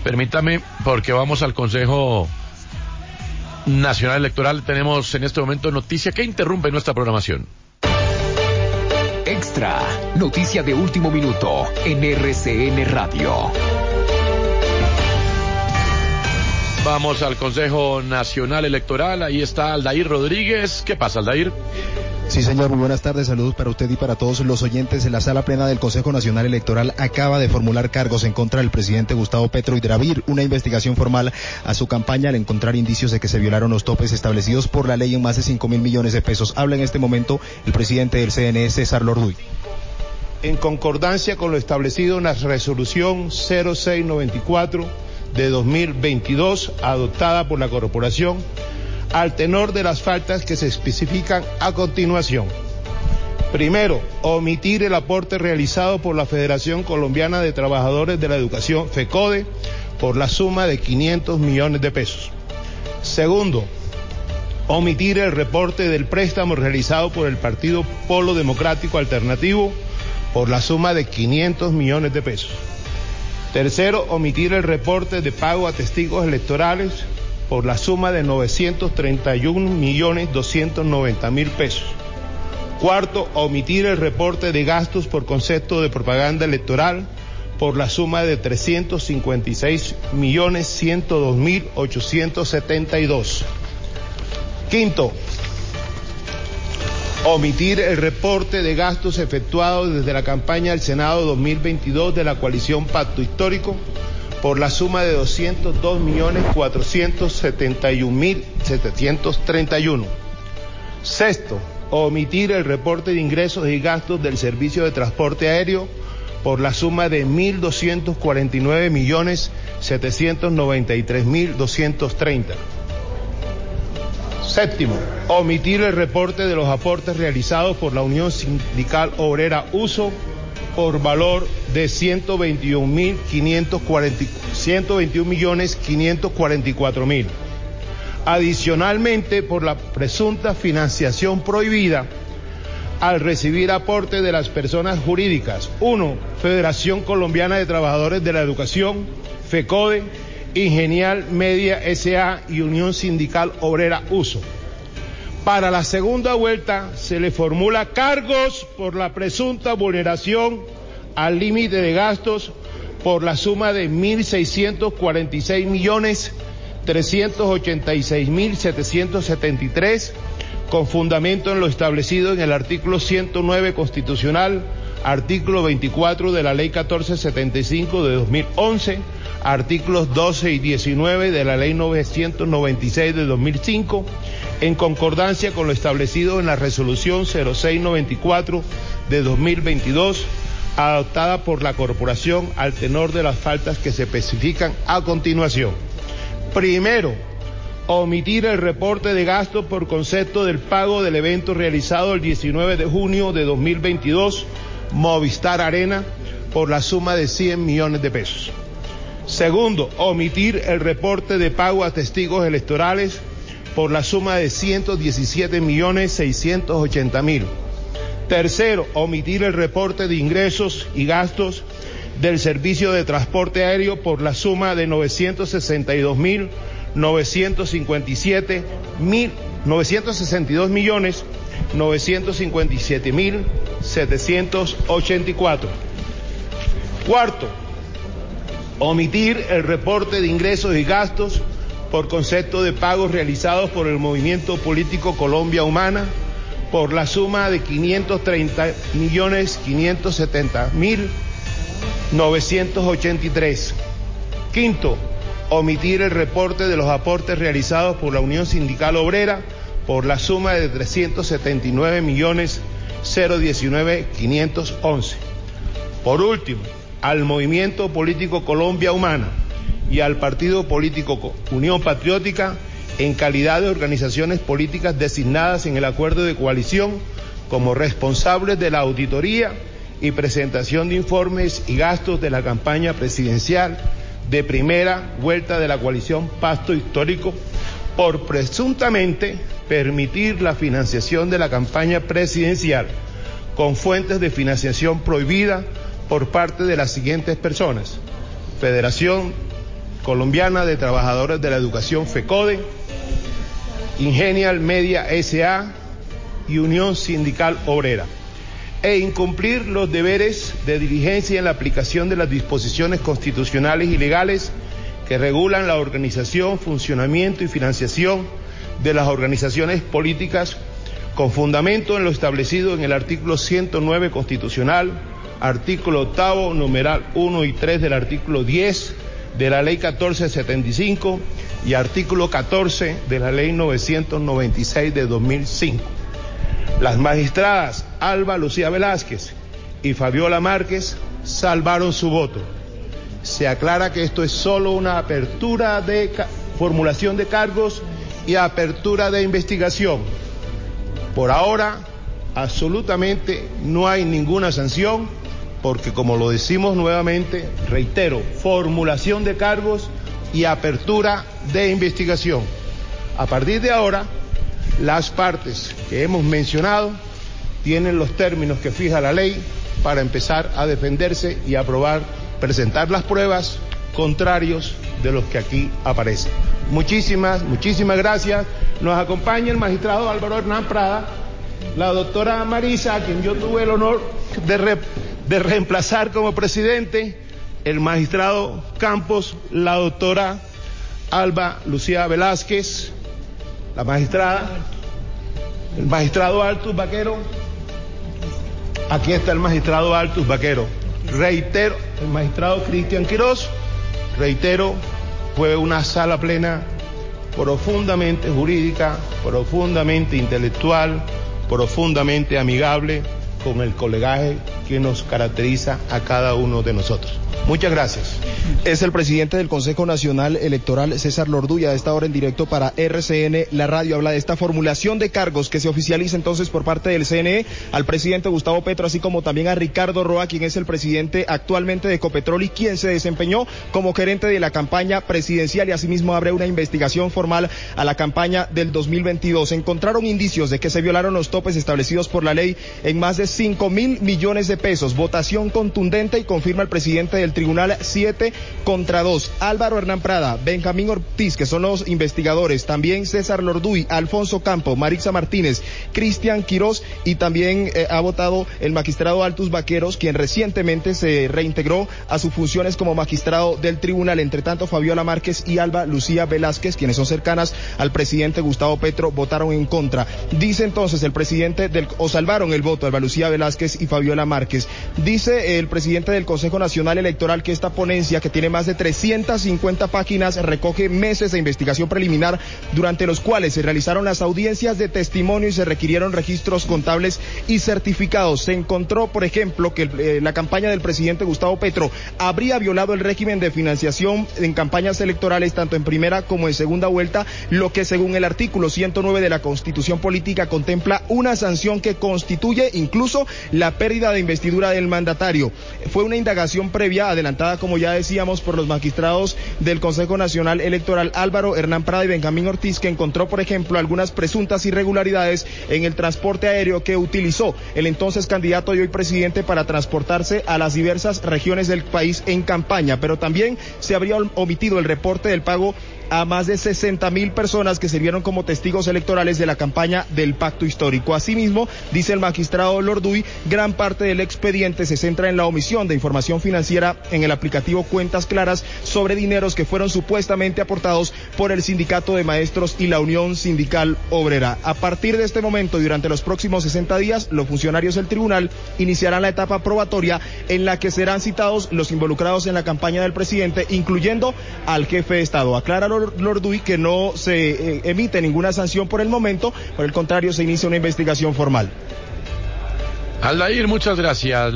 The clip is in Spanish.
Permítame, porque vamos al Consejo Nacional Electoral. Tenemos en este momento noticia que interrumpe nuestra programación. Extra, noticia de último minuto en RCN Radio. Vamos al Consejo Nacional Electoral. Ahí está Aldair Rodríguez. ¿Qué pasa, Aldair? Sí, señor, muy buenas tardes, saludos para usted y para todos los oyentes. En la sala plena del Consejo Nacional Electoral acaba de formular cargos en contra del presidente Gustavo Petro y de abrir una investigación formal a su campaña al encontrar indicios de que se violaron los topes establecidos por la ley en más de 5.000 millones de pesos. Habla en este momento el presidente del CNE, César Lorduy. En concordancia con lo establecido en la resolución 0694 de 2022, adoptada por la Corporación, al tenor de las faltas que se especifican a continuación. Primero, omitir el aporte realizado por la Federación Colombiana de Trabajadores de la Educación, FECODE, por la suma de 500 millones de pesos. Segundo, omitir el reporte del préstamo realizado por el Partido Polo Democrático Alternativo por la suma de 500 millones de pesos. Tercero, omitir el reporte de pago a testigos electorales por la suma de 931.290.000 pesos. Cuarto, omitir el reporte de gastos por concepto de propaganda electoral por la suma de 356.102.872. Quinto, omitir el reporte de gastos efectuados desde la campaña del Senado 2022 de la coalición Pacto Histórico por la suma de 202.471.731. Sexto, omitir el reporte de ingresos y gastos del servicio de transporte aéreo por la suma de 1.249.793.230. Séptimo, omitir el reporte de los aportes realizados por la Unión Sindical Obrera USO por valor de 121.544.000. Adicionalmente, por la presunta financiación prohibida al recibir aporte de las personas jurídicas. 1. Federación Colombiana de Trabajadores de la Educación, FECODE, Ingenial Media S.A. y Unión Sindical Obrera USO. Para la segunda vuelta se le formula cargos por la presunta vulneración al límite de gastos por la suma de 1.646.386.773, con fundamento en lo establecido en el artículo 109 constitucional, artículo 24 de la Ley 1475 de 2011, artículos 12 y 19 de la Ley 996 de 2005, en concordancia con lo establecido en la resolución 0694 de 2022, adoptada por la Corporación al tenor de las faltas que se especifican a continuación. Primero, omitir el reporte de gastos por concepto del pago del evento realizado el 19 de junio de 2022, Movistar Arena, por la suma de 100 millones de pesos. Segundo, omitir el reporte de pago a testigos electorales por la suma de 117.680.000. Tercero, omitir el reporte de ingresos y gastos del servicio de transporte aéreo por la suma de 962.784. Cuarto, omitir el reporte de ingresos y gastos por concepto de pagos realizados por el movimiento político Colombia Humana por la suma de 530.570.983. Quinto, omitir el reporte de los aportes realizados por la Unión Sindical Obrera por la suma de 379.019.511. Por último, al movimiento político Colombia Humana y al partido político Unión Patriótica, en calidad de organizaciones políticas designadas en el acuerdo de coalición como responsables de la auditoría y presentación de informes y gastos de la campaña presidencial de primera vuelta de la coalición Pacto Histórico, por presuntamente permitir la financiación de la campaña presidencial con fuentes de financiación prohibida por parte de las siguientes personas: Federación Colombiana de Trabajadores de la Educación, FECODE, Ingenial Media S.A. y Unión Sindical Obrera, e incumplir los deberes de diligencia en la aplicación de las disposiciones constitucionales y legales que regulan la organización, funcionamiento y financiación de las organizaciones políticas con fundamento en lo establecido en el artículo 109 constitucional, artículo 8º, numeral 1 y 3 del artículo 10 de la Ley 1475 y artículo 14 de la Ley 996 de 2005. Las magistradas Alba Lucía Velázquez y Fabiola Márquez salvaron su voto. Se aclara que esto es solo una apertura de formulación de cargos y apertura de investigación. Por ahora, absolutamente no hay ninguna sanción, porque como lo decimos nuevamente, reitero, formulación de cargos y apertura de investigación. A partir de ahora, las partes que hemos mencionado tienen los términos que fija la ley para empezar a defenderse y aprobar, presentar las pruebas contrarios de los que aquí aparecen. Muchísimas gracias. Nos acompaña el magistrado Álvaro Hernán Prada, la doctora Marisa, a quien yo tuve el honor de reemplazar como presidente, el magistrado Campos, la doctora Alba Lucía Velázquez, la magistrada, el magistrado Altus Vaquero, aquí está el magistrado Altus Vaquero, reitero, el magistrado Cristian Quirós, reitero, fue una sala plena profundamente jurídica, profundamente intelectual, profundamente amigable, con el colegaje que nos caracteriza a cada uno de nosotros. Muchas gracias. Es el presidente del Consejo Nacional Electoral, César Lorduy, a esta hora en directo para RCN. La radio habla de esta formulación de cargos que se oficializa entonces por parte del CNE al presidente Gustavo Petro, así como también a Ricardo Roa, quien es el presidente actualmente de Ecopetrol y quien se desempeñó como gerente de la campaña presidencial, y asimismo abre una investigación formal a la campaña del 2022. Encontraron indicios de que se violaron los topes establecidos por la ley en más de 5.000 millones de pesos. Votación contundente, y confirma el presidente del tribunal 7-2. Álvaro Hernán Prada, Benjamín Ortiz, que son los investigadores, también César Lorduy, Alfonso Campo, Marixa Martínez, Cristian Quirós, y también ha votado el magistrado Altus Vaqueros, quien recientemente se reintegró a sus funciones como magistrado del tribunal. Entre tanto, Fabiola Márquez y Alba Lucía Velázquez, quienes son cercanas al presidente Gustavo Petro, votaron en contra. Dice entonces el presidente salvaron el voto Alba Lucía Velázquez y Fabiola Márquez. Dice el presidente del Consejo Nacional Electoral que esta ponencia, que tiene más de 350 páginas, recoge meses de investigación preliminar, durante los cuales se realizaron las audiencias de testimonio y se requirieron registros contables y certificados. Se encontró, por ejemplo, que la campaña del presidente Gustavo Petro habría violado el régimen de financiación en campañas electorales, tanto en primera como en segunda vuelta, lo que según el artículo 109 de la Constitución Política contempla una sanción que constituye incluso la pérdida de investidura del mandatario. Fue una indagación previa adelantada, como ya decíamos, por los magistrados del Consejo Nacional Electoral Álvaro Hernán Prada y Benjamín Ortiz, que encontró, por ejemplo, algunas presuntas irregularidades en el transporte aéreo que utilizó el entonces candidato y hoy presidente para transportarse a las diversas regiones del país en campaña, pero también se habría omitido el reporte del pago a más de 60.000 personas que sirvieron como testigos electorales de la campaña del Pacto Histórico. Asimismo, dice el magistrado Lorduy, gran parte del expediente se centra en la omisión de información financiera en el aplicativo Cuentas Claras sobre dineros que fueron supuestamente aportados por el Sindicato de Maestros y la Unión Sindical Obrera. A partir de este momento y durante los próximos 60 días, los funcionarios del tribunal iniciarán la etapa probatoria en la que serán citados los involucrados en la campaña del presidente, incluyendo al jefe de Estado. Aclara Lorduy que no se emite ninguna sanción por el momento, por el contrario se inicia una investigación formal. Aldair, muchas gracias.